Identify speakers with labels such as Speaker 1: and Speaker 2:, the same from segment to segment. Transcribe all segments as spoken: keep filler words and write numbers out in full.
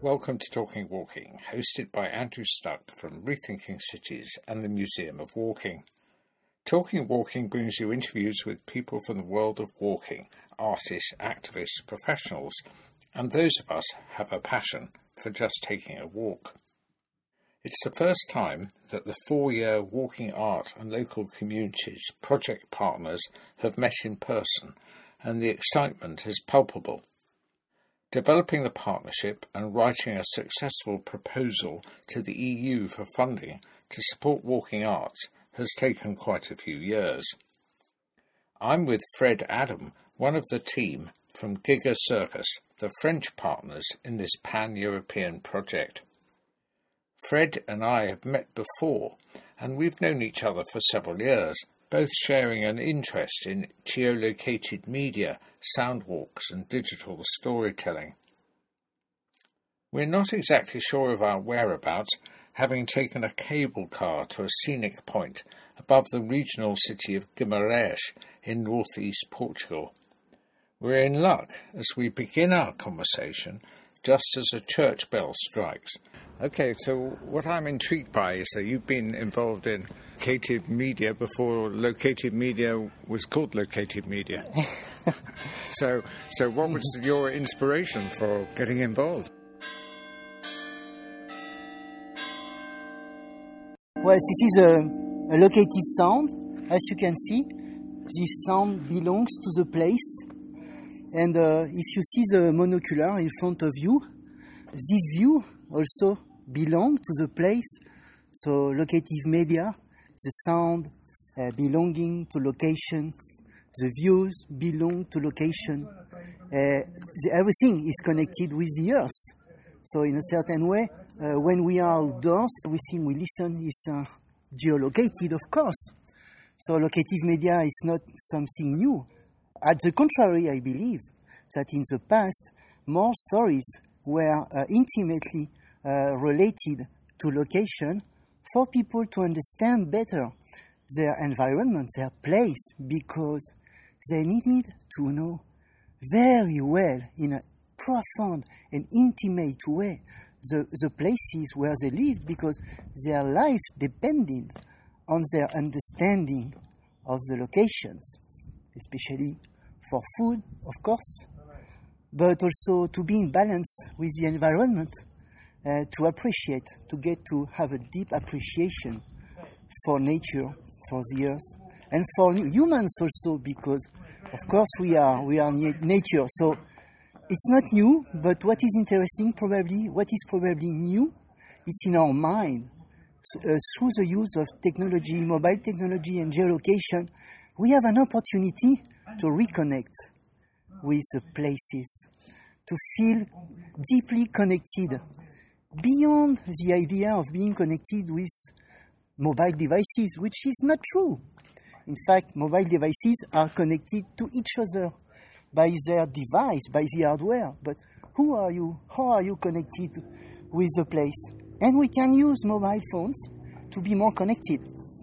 Speaker 1: Welcome to Talking Walking, hosted by Andrew Stuck from Rethinking Cities and the Museum of Walking. Talking Walking brings you interviews with people from the world of walking, artists, activists, professionals, and those of us who have a passion for just taking a walk. It's the first time that the four-year Walking Art and Local Communities project partners have met in person, and the excitement is palpable. Developing the partnership and writing a successful proposal to the E U for funding to support walking arts has taken quite a few years. I'm with Fred Adam, one of the team from Giga Circus, the French partners in this pan-European project. Fred and I have met before, and we've known each other for several years, both sharing an interest in geolocated media, sound walks and digital storytelling. We're not exactly sure of our whereabouts, having taken a cable car to a scenic point above the regional city of Guimarães in northeast Portugal. We're in luck as we begin our conversation just as a church bell strikes. Okay, so what I'm intrigued by is that you've been involved in located media before located media was called located media. so, so what was your inspiration for getting involved?
Speaker 2: Well, this is a, a located sound. As you can see, this sound belongs to the place. And uh, if you see the monocular in front of you, this view also belongs to the place. So locative media, the sound uh, belonging to location, the views belong to location. Uh, the, everything is connected with the earth. So in a certain way, uh, when we are outdoors, everything we listen is uh, geolocated, of course. So locative media is not something new. At the contrary, I believe that in the past, more stories were uh, intimately uh, related to location for people to understand better their environment, their place, because they needed to know very well, in a profound and intimate way, the, the places where they lived, because their life depended on their understanding of the locations, especially for food, of course, but also to be in balance with the environment, uh, to appreciate, to get to have a deep appreciation for nature, for the earth, and for humans also, because, of course, we are we are nature. So it's not new, but what is interesting, probably, what is probably new, it's in our mind. So, uh, through the use of technology, mobile technology and geolocation, we have an opportunity to reconnect with the places, to feel deeply connected, beyond the idea of being connected with mobile devices, which is not true. In fact, mobile devices are connected to each other by their device, by the hardware. But who are you? How are you connected with the place? And we can use mobile phones to be more connected.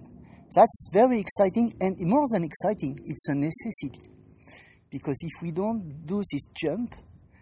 Speaker 2: That's very exciting, and more than exciting, it's a necessity. Because if we don't do this jump,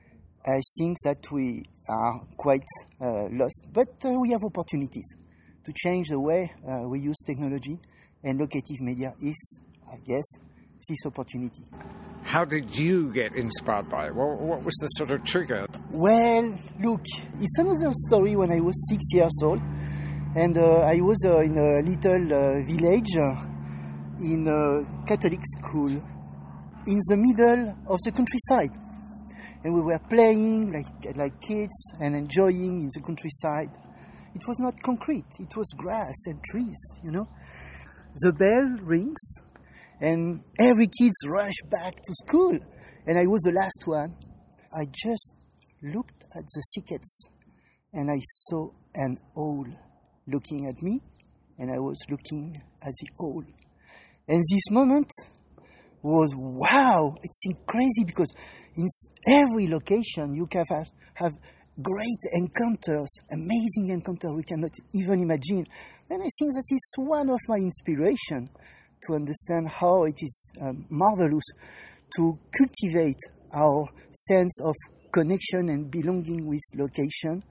Speaker 2: I think that we are quite uh, lost. But uh, we have opportunities to change the way uh, we use technology, and locative media is, I guess, this opportunity.
Speaker 1: How did you get inspired by it? What, what was the sort of trigger?
Speaker 2: Well, look, it's another story. When I was six years old, and uh, I was uh, in a little uh, village uh, in a Catholic school in the middle of the countryside. And we were playing like like kids and enjoying in the countryside. It was not concrete, it was grass and trees, you know. The bell rings, and every kid rushed back to school. And I was the last one. I just looked at the thickets, and I saw an owl looking at me, and I was looking at the owl. And this moment was, wow, it's crazy, because in every location you can have, have great encounters, amazing encounters we cannot even imagine. And I think that is one of my inspiration to understand how it is um, marvelous to cultivate our sense of connection and belonging with location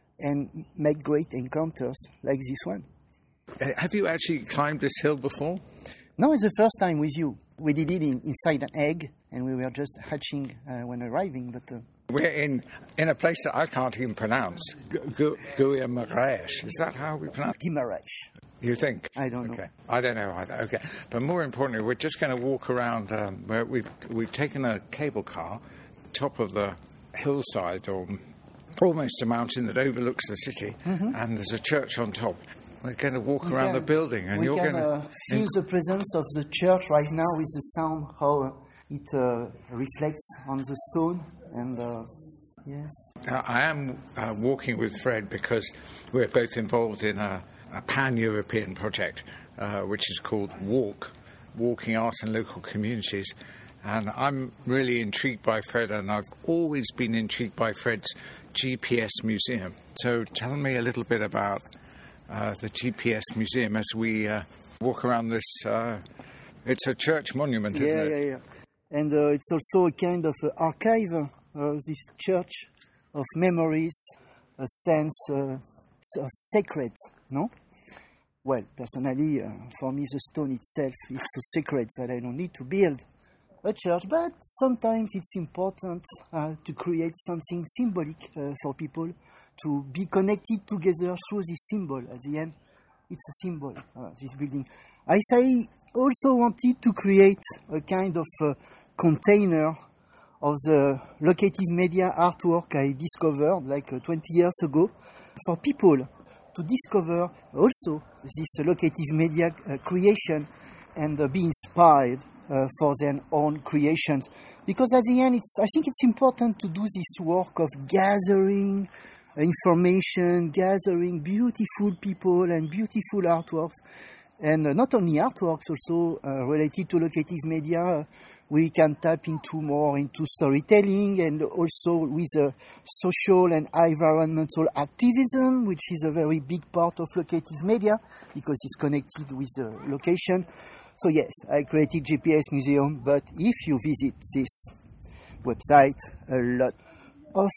Speaker 2: and make great encounters like this one.
Speaker 1: Uh, Have you actually climbed this hill before?
Speaker 2: No, it's the first time with you. We did it in, inside an egg, and we were just hatching uh, when arriving. But uh,
Speaker 1: We're in, in a place that I can't even pronounce, Guimaraes. Is that how we pronounce it?
Speaker 2: Guimaraes.
Speaker 1: You think?
Speaker 2: I don't know.
Speaker 1: Okay. I don't know either. Okay. But more importantly, we're just going to walk around um, where we've we've taken a cable car, top of the hillside, or almost a mountain that overlooks the city,
Speaker 2: Mm-hmm.
Speaker 1: and there's a church on top. We're going to walk
Speaker 2: We
Speaker 1: around
Speaker 2: can-
Speaker 1: the building, and
Speaker 2: we
Speaker 1: you're
Speaker 2: can
Speaker 1: going to
Speaker 2: uh, feel the presence of the church right now with the sound, how it uh, reflects on the stone. And uh, yes,
Speaker 1: Uh, I am uh, walking with Fred because we're both involved in a, a pan-European project uh, which is called WALK, Walking Art and Local Communities. And I'm really intrigued by Fred, and I've always been intrigued by Fred's G P S museum. So tell me a little bit about uh, the G P S museum as we uh, walk around this. Uh, it's a church monument, isn't
Speaker 2: yeah,
Speaker 1: it?
Speaker 2: yeah, yeah. And uh, it's also a kind of uh, archive. Uh, this church of memories, a sense uh, of sacred, no? Well, personally, uh, for me, the stone itself is so sacred that I don't need to build a church, but sometimes it's important uh, to create something symbolic uh, for people to be connected together through this symbol. At the end, it's a symbol, uh, this building. I say also wanted to create a kind of uh, container of the locative media artwork I discovered like uh, twenty years ago for people to discover also this uh, locative media uh, creation and uh, be inspired uh, for their own creations. Because at the end, it's, I think it's important to do this work of gathering information, gathering beautiful people and beautiful artworks. And uh, not only artworks, also uh, related to locative media, uh, we can tap into more into storytelling and also with uh, social and environmental activism, which is a very big part of locative media because it's connected with the location. So yes, I created G P S Museum, but if you visit this website, a lot of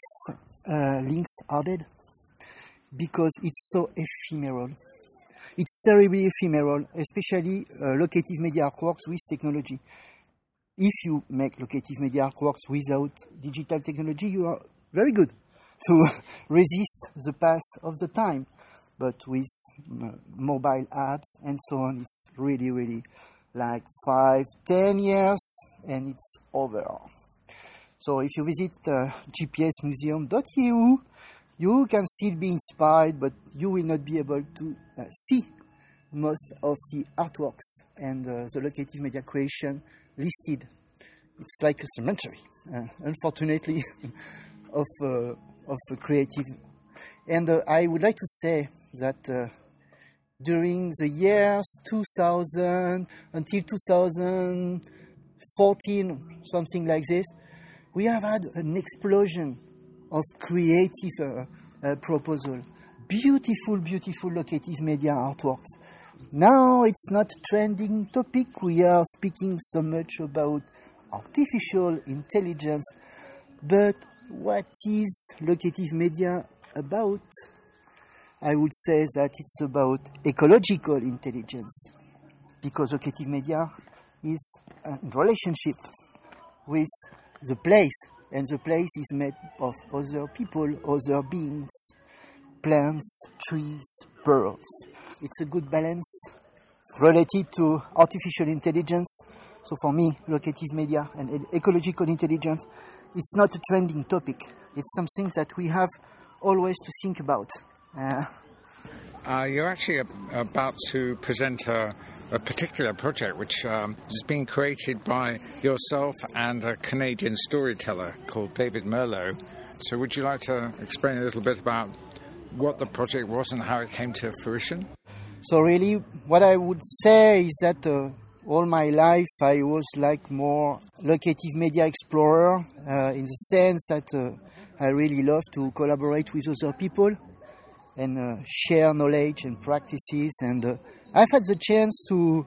Speaker 2: uh, links are dead because it's so ephemeral. It's terribly ephemeral, especially uh, locative media artworks with technology. If you make locative media artworks without digital technology, you are very good to resist the pass of the time. But with uh, mobile apps and so on, it's really, really like five, ten years, and it's over. So if you visit uh, G P S museum dot E U, you can still be inspired, but you will not be able to uh, see most of the artworks and uh, the locative media creation listed. It's like a cemetery, uh, unfortunately, of uh, of uh, creative. And uh, I would like to say that uh, during the years two thousand until two thousand fourteen, something like this, we have had an explosion of creative uh, uh, proposal. Beautiful, beautiful locative media artworks. Now it's not a trending topic. We are speaking so much about artificial intelligence, but what is locative media about? I would say that it's about ecological intelligence, because locative media is a relationship with the place, and the place is made of other people, other beings, plants, trees, birds. It's a good balance related to artificial intelligence. So for me, locative media and ecological intelligence, it's not a trending topic. It's something that we have always to think about. Uh,
Speaker 1: uh, you're actually about to present a, a particular project which um, is being created by yourself and a Canadian storyteller called David Merlot. So would you like to explain a little bit about what the project was and how it came to fruition?
Speaker 2: So really, what I would say is that uh, all my life I was like more locative media explorer uh, in the sense that uh, I really love to collaborate with other people and uh, share knowledge and practices. And uh, I've had the chance to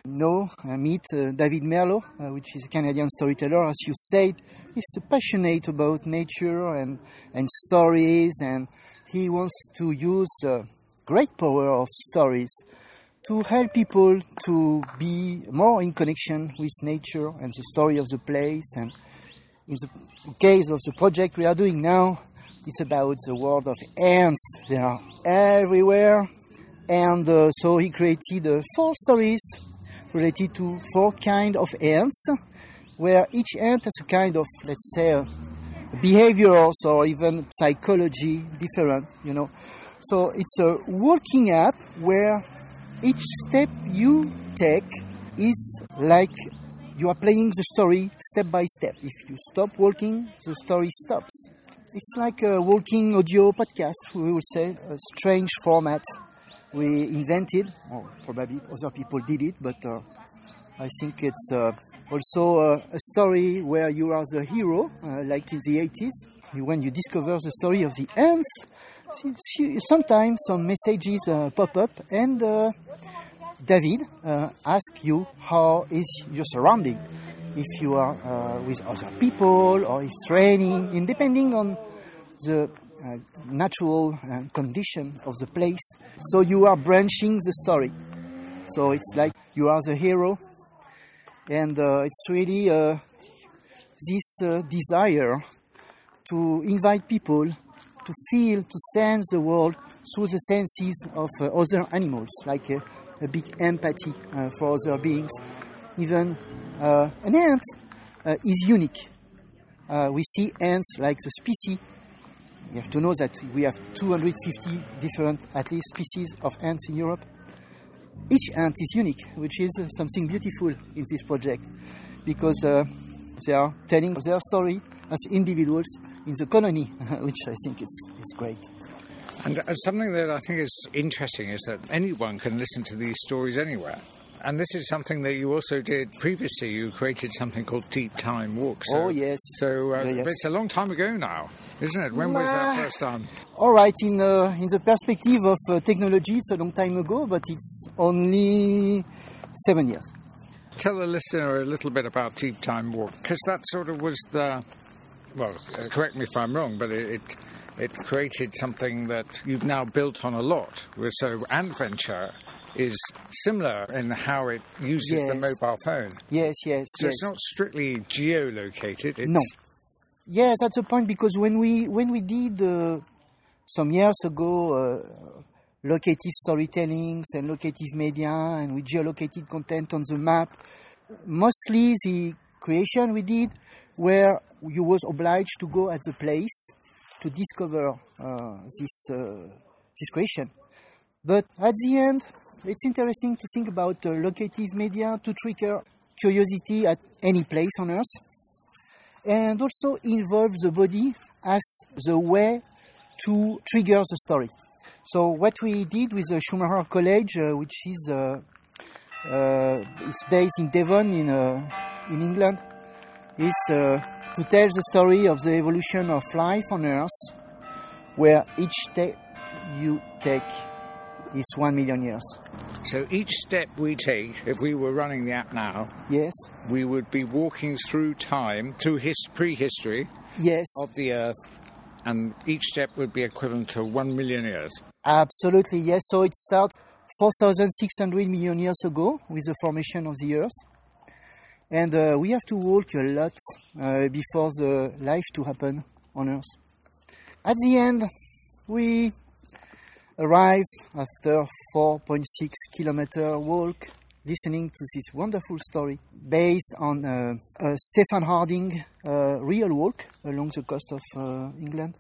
Speaker 2: know, uh, meet uh, David Merlot, uh, which is a Canadian storyteller, as you said. He's passionate about nature and, and stories, and he wants to use uh, great power of stories to help people to be more in connection with nature and the story of the place. And in the case of the project we are doing now, it's about the world of ants. They are everywhere. And uh, so he created uh, four stories related to four kinds of ants, where each ant has a kind of, let's say, uh, behaviors or even psychology different, you know. So it's a walking app where each step you take is like you are playing the story step by step. If you stop walking, the story stops. It's like a walking audio podcast, we would say, a strange format we invented, or probably other people did it, but uh, I think it's uh, also uh, a story where you are the hero, uh, like in the eighties. When you discover the story of the ants, sometimes some messages uh, pop up, and uh, David uh, asks you how is your surrounding, if you are uh, with other people or if training, and depending on the uh, natural uh, condition of the place. So you are branching the story. So it's like you are the hero, and uh, it's really uh, this uh, desire to invite people to feel, to sense the world through the senses of uh, other animals, like uh, a big empathy uh, for other beings. Even uh, an ant uh, is unique. Uh, we see ants like the species. You have to know that we have two hundred fifty different, at least, species of ants in Europe. Each ant is unique, which is uh, something beautiful in this project, because uh, they are telling their story as individuals in the colony, which I think is, is great.
Speaker 1: And uh, something that I think is interesting is that anyone can listen to these stories anywhere. And this is something that you also did previously. You created something called Deep Time Walk. So,
Speaker 2: oh, yes.
Speaker 1: So uh,
Speaker 2: yeah, yes.
Speaker 1: It's a long time ago now, isn't it? When
Speaker 2: nah.
Speaker 1: was that first done?
Speaker 2: All right, in, uh, in the perspective of uh, technology, it's a long time ago, but it's only seven years.
Speaker 1: Tell the listener a little bit about Deep Time Walk, because that sort of was the... Well, uh, correct me if I'm wrong, but it, it it created something that you've now built on a lot. So Antventure is similar in how it uses
Speaker 2: yes.
Speaker 1: the mobile phone.
Speaker 2: Yes, yes,
Speaker 1: So
Speaker 2: yes.
Speaker 1: it's not strictly geolocated. It's...
Speaker 2: No. Yes, that's the point, because when we when we did uh, some years ago uh, locative storytellings and locative media, and we geolocated content on the map, mostly the creation we did where you was obliged to go at the place to discover uh, this uh, this creation. But at the end, it's interesting to think about uh, locative media to trigger curiosity at any place on Earth, and also involve the body as the way to trigger the story. So what we did with the Schumacher College, uh, which is uh, uh, it's based in Devon in uh, in England, is uh, to tell the story of the evolution of life on Earth, where each step you take is one million years.
Speaker 1: So each step we take, if we were running the app now,
Speaker 2: yes,
Speaker 1: we would be walking through time, through his prehistory
Speaker 2: yes.
Speaker 1: of the Earth, and each step would be equivalent to one million years.
Speaker 2: Absolutely, yes. So it starts four thousand six hundred million years ago with the formation of the Earth. And uh, we have to walk a lot uh, before the life to happen on Earth. At the end, we arrive after four point six kilometer walk, listening to this wonderful story based on uh, a Stephen Harding uh, real walk along the coast of uh, England.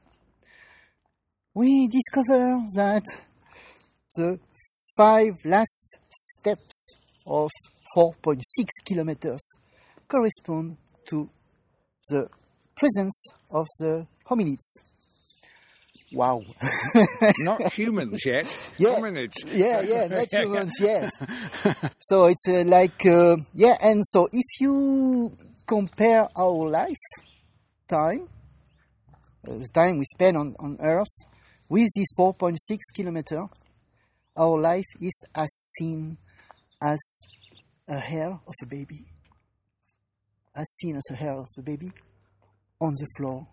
Speaker 2: We discover that the five last steps of four point six kilometers correspond to the presence of the hominids. Wow.
Speaker 1: Not humans yet,
Speaker 2: yeah.
Speaker 1: hominids.
Speaker 2: Yeah, yeah, not humans, yes. So it's uh, like, uh, yeah, and so if you compare our life time, uh, the time we spend on, on Earth, with this four point six kilometer, our life is as thin as a hair of a baby, as thin as a hair of a baby, on the floor.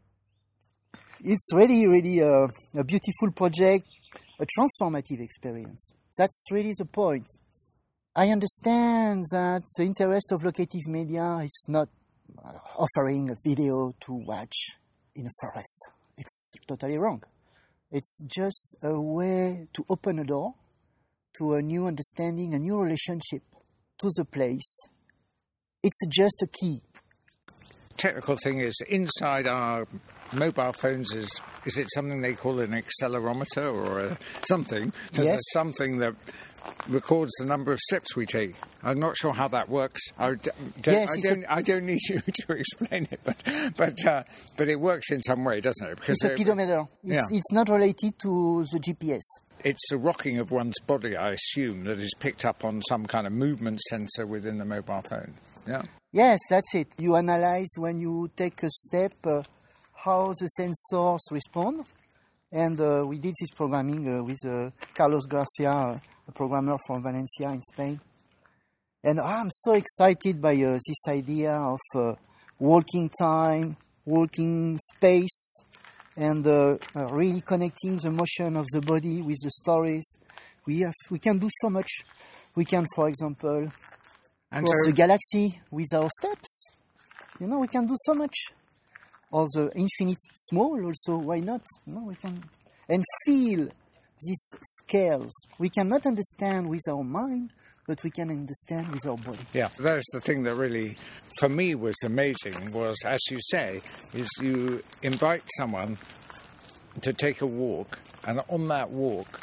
Speaker 2: It's really, really a, a beautiful project, a transformative experience. That's really the point. I understand that the interest of locative media is not offering a video to watch in a forest. It's totally wrong. It's just a way to open a door to a new understanding, a new relationship to the place. It's just a key.
Speaker 1: Technical thing is, inside our mobile phones is is it something they call an accelerometer or a something? There's
Speaker 2: Yes.
Speaker 1: a something that records the number of steps we take. I'm not sure how that works. I d- don't,
Speaker 2: Yes,
Speaker 1: I
Speaker 2: it's
Speaker 1: don't, I don't need you to explain it, but but uh, but it works in some way, doesn't it? Because
Speaker 2: It's a
Speaker 1: it-
Speaker 2: pedometer. It's,
Speaker 1: Yeah.
Speaker 2: it's not related to the G P S.
Speaker 1: it's the rocking of one's body, I assume, that is picked up on some kind of movement sensor within the mobile phone. Yeah.
Speaker 2: Yes, that's it. You analyze when you take a step uh, how the sensors respond. And uh, we did this programming uh, with uh, Carlos Garcia, uh, a programmer from Valencia in Spain. And I'm so excited by uh, this idea of uh, walking time, walking space, and uh, uh, really connecting the motion of the body with the stories. We have, we can do so much. We can, for example,
Speaker 1: And
Speaker 2: cross
Speaker 1: so,
Speaker 2: the galaxy with our steps. You know, we can do so much. Or the infinite small also, why not? No, we can. And feel these scales. We cannot understand with our mind, but we can understand with our body.
Speaker 1: yeah, that's the thing that really, for me, was amazing, was, as you say, is you invite someone to take a walk, and on that walk,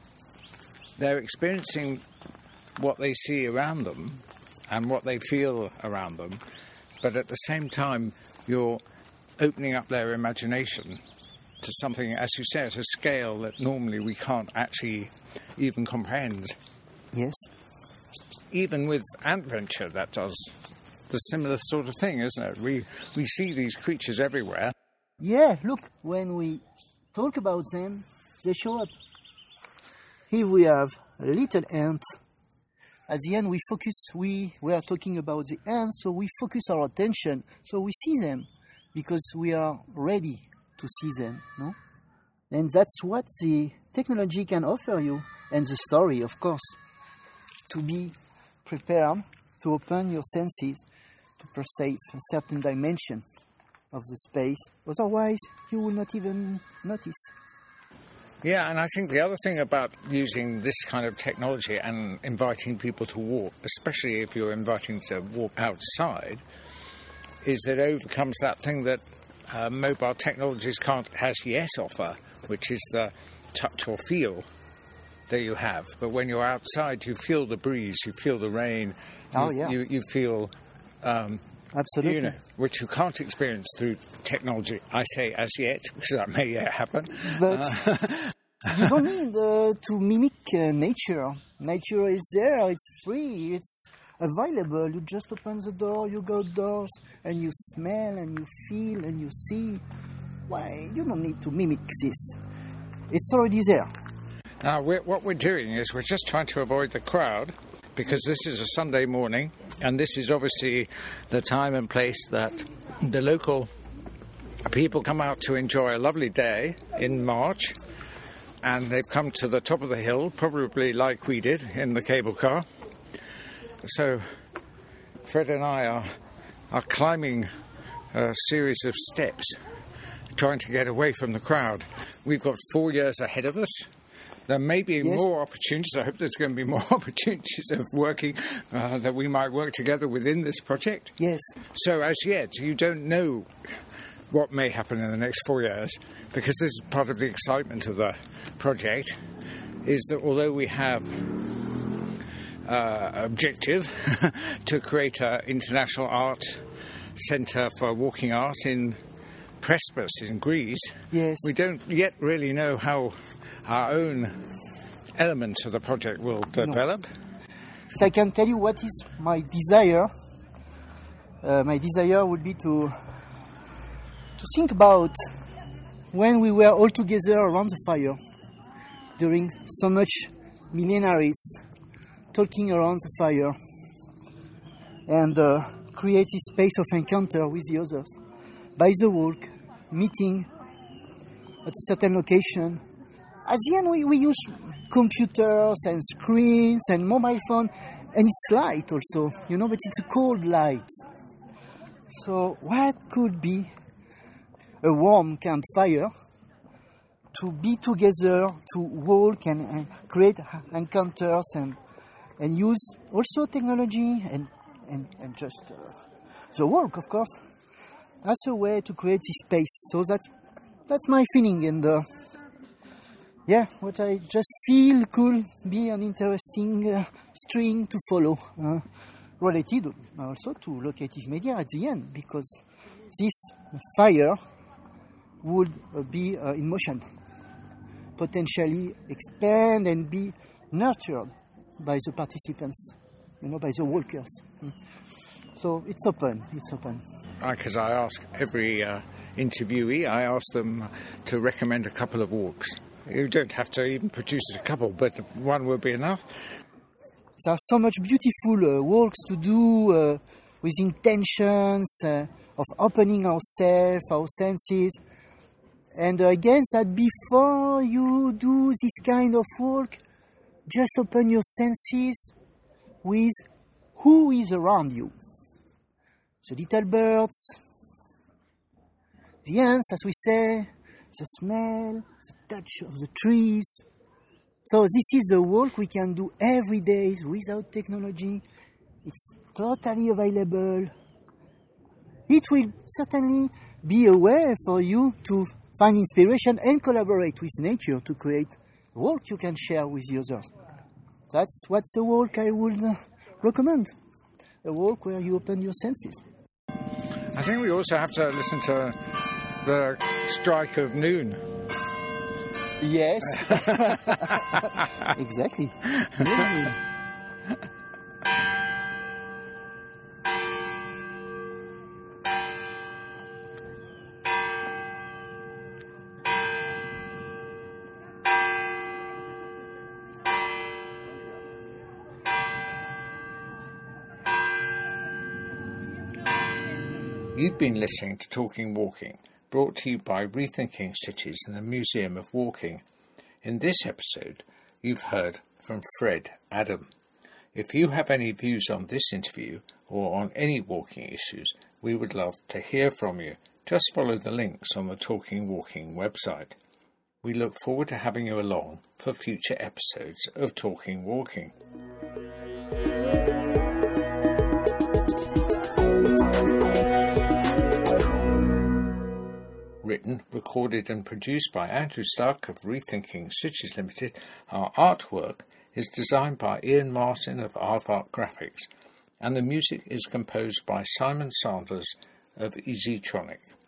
Speaker 1: they're experiencing what they see around them and what they feel around them, but at the same time, you're opening up their imagination to something, as you say, at a scale that normally we can't actually even comprehend.
Speaker 2: Yes.
Speaker 1: Even with Antventure, that does the similar sort of thing, isn't it? We we see these creatures everywhere.
Speaker 2: Yeah, look, when we talk about them, they show up. Here we have a little ant. At the end, we focus, we, we are talking about the ants, so we focus our attention, so we see them, because we are ready to see them, no? And that's what the technology can offer you, and the story, of course, to be prepared, to open your senses, to perceive a certain dimension of the space. Otherwise, you will not even notice.
Speaker 1: Yeah, and I think the other thing about using this kind of technology and inviting people to walk, especially if you're inviting to walk outside, is that it overcomes that thing that uh, mobile technologies can't as yet offer, which is the touch or feel that you have. But when you're outside, you feel the breeze, you feel the rain,
Speaker 2: Oh,
Speaker 1: you,
Speaker 2: yeah.
Speaker 1: you, you feel, um,
Speaker 2: Absolutely.
Speaker 1: you know, which you can't experience through technology. I say as yet, because that may yet happen.
Speaker 2: But you don't need uh, to mimic uh, nature. Nature is there, it's free, it's available. You just open the door, you go outdoors, and you smell, and you feel, and you see. Why? You don't need to mimic this. It's already there.
Speaker 1: Now, we're, what we're doing is we're just trying to avoid the crowd, because this is a Sunday morning, and this is obviously the time and place that the local people come out to enjoy a lovely day in March, and they've come to the top of the hill, probably like we did in the cable car. So Fred and I are, are climbing a series of steps, trying to get away from the crowd. We've got four years ahead of us. There may be
Speaker 2: Yes.
Speaker 1: more opportunities. I hope there's going to be more opportunities of working, uh, that we might work together within this project.
Speaker 2: Yes.
Speaker 1: So as yet, you don't know what may happen in the next four years, because this is part of the excitement of the project, is that although we have uh, objective to create an international art centre for walking art in Prespes in Greece,
Speaker 2: Yes.
Speaker 1: we don't yet really know how our own elements of the project will develop.
Speaker 2: But I can tell you what is my desire. Uh, my desire would be to to think about when we were all together around the fire during so much millenaries, talking around the fire, and uh, create this space of encounter with the others by the walk, meeting at a certain location. At the end, we, we use computers and screens and mobile phone, and it's light also, you know, but it's a cold light. So what could be a warm campfire to be together, to walk and, and create encounters and and use also technology and, and, and just uh, the walk, of course, as a way to create this space. So that's, that's my feeling, and uh, yeah, what I just feel could be an interesting uh, string to follow, uh, related also to locative media at the end, because this fire would uh, be uh, in motion, potentially expand and be nurtured by the participants, you know, by the walkers. So it's open, it's open.
Speaker 1: Because I ask every uh, interviewee, I ask them to recommend a couple of walks. You don't have to even produce a couple, but one will be enough.
Speaker 2: There are so much beautiful uh, walks to do uh, with intentions uh, of opening ourselves, our senses. And uh, again, that before you do this kind of walk, just open your senses with who is around you. The little birds, the ants, as we say, the smell, the touch of the trees. So this is a walk we can do every day without technology. It's totally available. It will certainly be a way for you to find inspiration and collaborate with nature to create a walk you can share with the others. That's what's a walk I would uh, recommend. A walk where you open your senses.
Speaker 1: I think we also have to listen to the strike of noon.
Speaker 2: Yes. Exactly.
Speaker 1: You've been listening to Talking Walking, brought to you by Rethinking Cities and the Museum of Walking. In this episode, you've heard from Fred Adam. If you have any views on this interview or on any walking issues, we would love to hear from you. Just follow the links on the Talking Walking website. We look forward to having you along for future episodes of Talking Walking. Written, recorded and produced by Andrew Stuck of Rethinking Cities Limited. Our artwork is designed by Ian Martin of Aardvark Graphics, and the music is composed by Simon Sanders of Easytronic.